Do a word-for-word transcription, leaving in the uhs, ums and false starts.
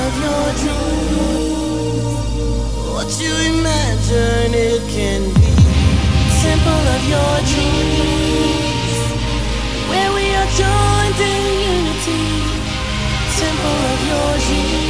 of your dreams. What you imagine it can be. Temple of your dreams, where we are joined in unity. Temple of your dreams.